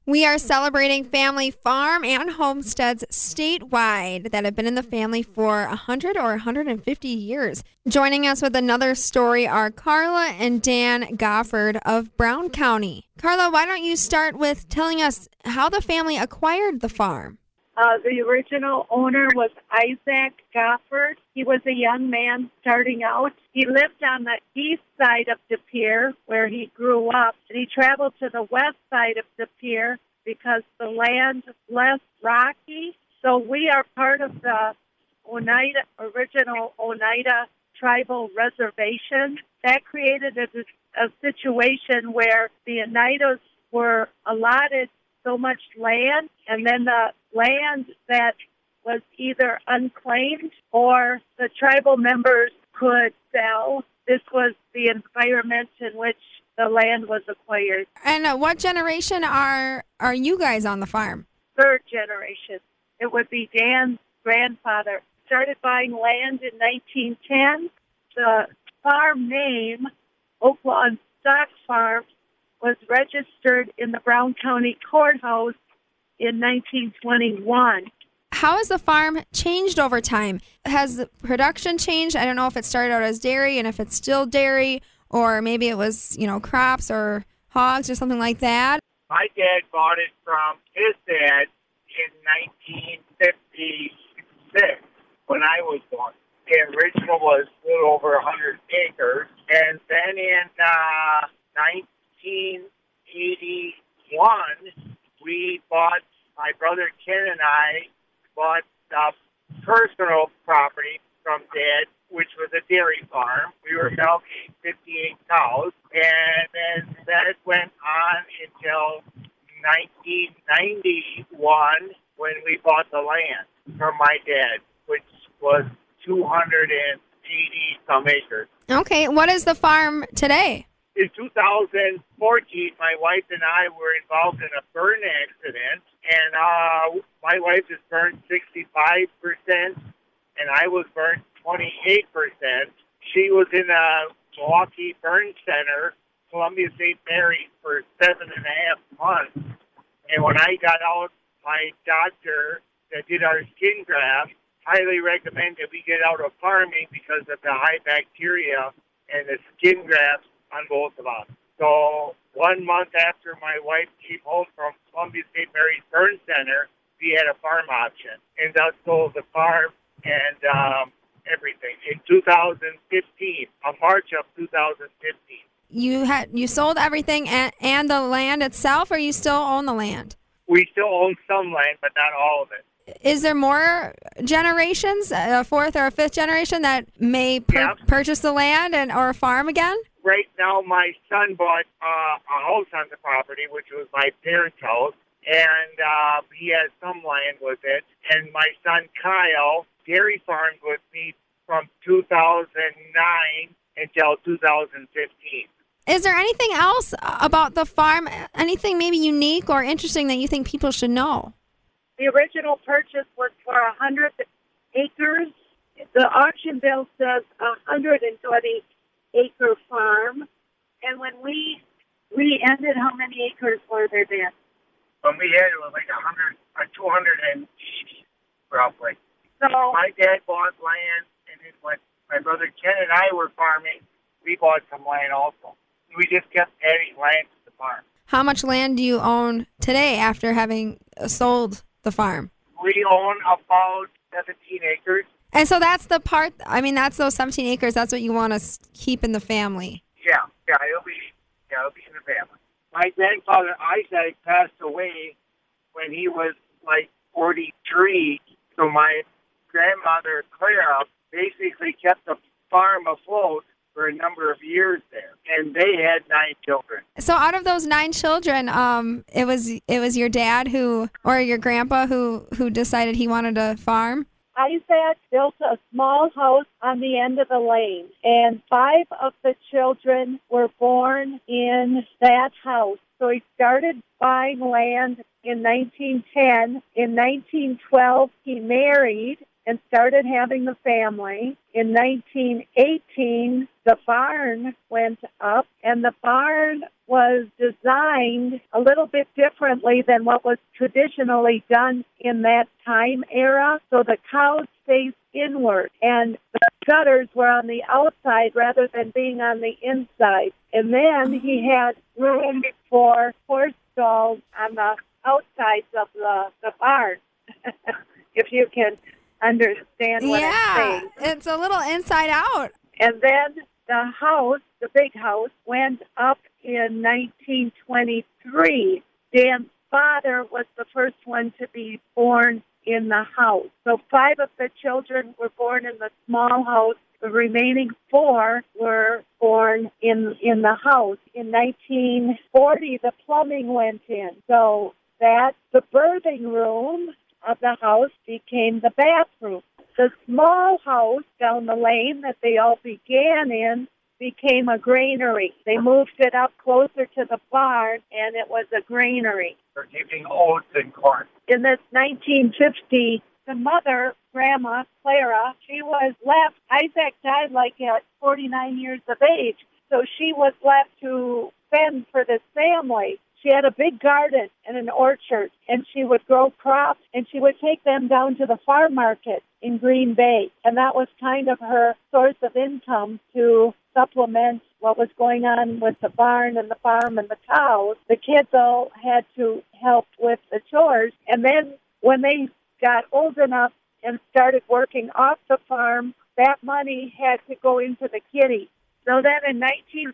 We are celebrating family farm and homesteads statewide that have been in the family for 100 or 150 years. Joining us with another story are Carla and Dan Gofford of Brown County. Carla, why don't you start with telling us how the family acquired the farm? The original owner was Isaac Gofford. He was a young man starting out. He lived on the east side of De Pere, where he grew up, and he traveled to the west side of De Pere because the land is less rocky. So we are part of the original Oneida Tribal Reservation. That created a situation where the Oneidas were allotted so much land, and then the land that was either unclaimed or the tribal members could sell. This was the environment in which the land was acquired. And what generation are you guys on the farm? Third generation. It would be Dan's grandfather. Started buying land in 1910. The farm name, Oaklawn Stock Farm, was registered in the Brown County Courthouse in 1921. How has the farm changed over time? Has the production changed? I don't know if it started out as dairy and if it's still dairy, or maybe it was, crops or hogs or something like that. My dad bought it from his dad in 1956 when I was born. The original was a little over 100 acres, and then in 1981, my brother Ken and I bought personal property from Dad, which was a dairy farm. We were milking 58 cows, and then that went on until 1991 when we bought the land from my dad, which was 280 some acres. Okay, what is the farm today? In 2014, my wife and I were involved in a burn accident, and my wife was burned 65%, and I was burned 28%. She was in a Milwaukee Burn Center, Columbia St. Mary's, for 7.5 months. And when I got out, my doctor that did our skin graft highly recommended we get out of farming because of the high bacteria and the skin grafts on both of us. So 1 month after my wife came home from Columbia St. Mary's Burn Center, we had a farm option, and that sold the farm and everything in 2015, on March of 2015. You sold everything and the land itself, or you still own the land? We still own some land, but not all of it. Is there more generations, a fourth or a fifth generation, that may purchase the land or farm again? Right now, my son bought a house on the property, which was my parents' house, and he has some land with it. And my son, Kyle, dairy farmed with me from 2009 until 2015. Is there anything else about the farm, anything maybe unique or interesting that you think people should know? The original purchase was for 100 acres. The auction bill says 120-acre farm. And when we ended, how many acres were there then? When we had it was like 280, roughly. So my dad bought land, and then when my brother Ken and I were farming, we bought some land also. We just kept adding land to the farm. How much land do you own today after having sold the farm? We own about 17 acres. And so that's the part, that's those 17 acres, that's what you want to keep in the family. Yeah, it'll be in the family. My grandfather Isaac passed away when he was like 43, so my grandmother Clara basically kept the farm afloat for a number of years there, and they had 9 children. So out of those 9 children, it was your dad or your grandpa who decided he wanted to farm? Isaac built a small house on the end of the lane, and 5 of the children were born in that house. So he started buying land in 1910. In 1912, he married, and started having the family. In 1918, the barn went up, and the barn was designed a little bit differently than what was traditionally done in that time era. So the cows faced inward, and the gutters were on the outside rather than being on the inside. And then he had room for horse stalls on the outsides of the barn, if you can understand what I'm saying. It's a little inside out. And then the house, the big house, went up in 1923. Dan's father was the first one to be born in the house. So 5 of the children were born in the small house. The remaining 4 were born in the house. In 1940, the plumbing went in. So the birthing room of the house became the bathroom. The small house down the lane that they all began in became a granary. They moved it up closer to the barn, and it was a granary. For keeping oats and corn. In this 1950, the mother, Grandma Clara, she was left. Isaac died like at 49 years of age, so she was left to fend for this family. She had a big garden and an orchard, and she would grow crops, and she would take them down to the farm market in Green Bay. And that was kind of her source of income to supplement what was going on with the barn and the farm and the cows. The kids all had to help with the chores. And then when they got old enough and started working off the farm, that money had to go into the kitty. So then in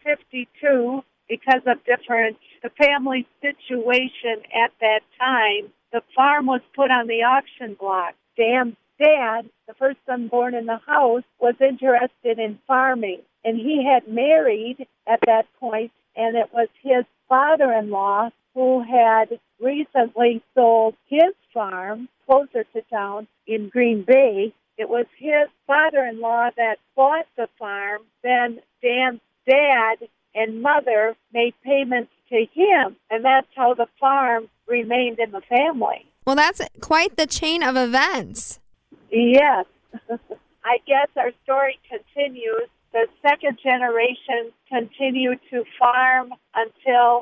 1952, because of the family situation at that time, the farm was put on the auction block. Dan's dad, the first son born in the house, was interested in farming. And he had married at that point, and it was his father-in-law who had recently sold his farm closer to town in Green Bay. It was his father-in-law that bought the farm. Then Dan's dad and mother made payments to him, and that's how the farm remained in the family. Well, that's quite the chain of events. Yes. I guess our story continues. The second generation continued to farm until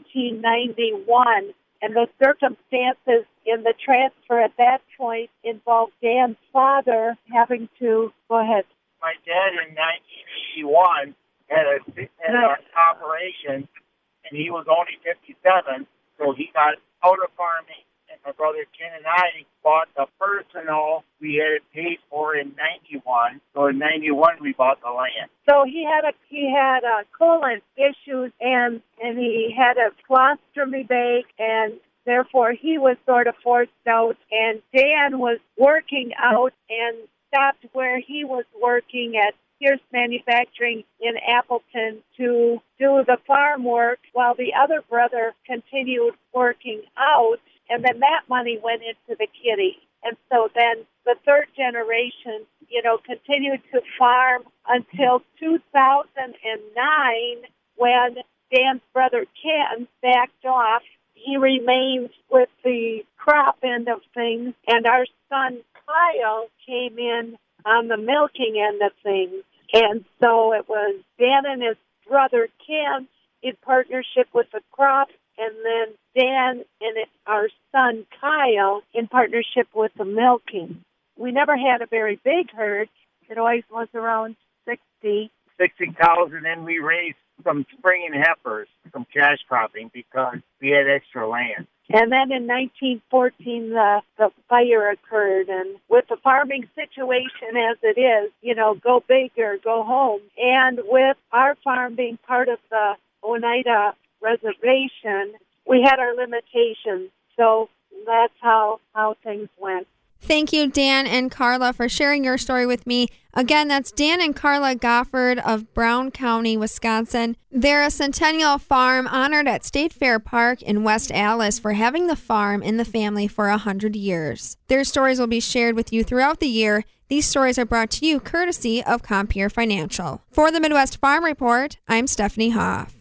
1991, and the circumstances in the transfer at that point involved Dan's father having to... Go ahead. My dad in 1981 had an operation, and he was only 57, so he got out of farming. And my brother Ken and I bought the personal we had it paid for in 91. So in 91 we bought the land. So he had colon issues, and he had a colostomy bag, and therefore he was sort of forced out. And Dan was working out and stopped where he was working at Pierce Manufacturing in Appleton to do the farm work while the other brother continued working out, and then that money went into the kitty. And so then the third generation, continued to farm until 2009 when Dan's brother Ken backed off. He remained with the crop end of things, and our son Kyle came in on the milking end of things. And so it was Dan and his brother Ken in partnership with the crop, and then Dan and our son Kyle in partnership with the milking. We never had a very big herd. It always was around 60 cows, and then we raised some spring and heifers from cash cropping because we had extra land. And then in 1914, the fire occurred. And with the farming situation as it is, go big or go home. And with our farm being part of the Oneida Reservation, we had our limitations. So that's how things went. Thank you, Dan and Carla, for sharing your story with me. Again, that's Dan and Carla Goffard of Brown County, Wisconsin. They're a Centennial Farm honored at State Fair Park in West Allis for having the farm in the family for 100 years. Their stories will be shared with you throughout the year. These stories are brought to you courtesy of Compeer Financial. For the Midwest Farm Report, I'm Stephanie Hoff.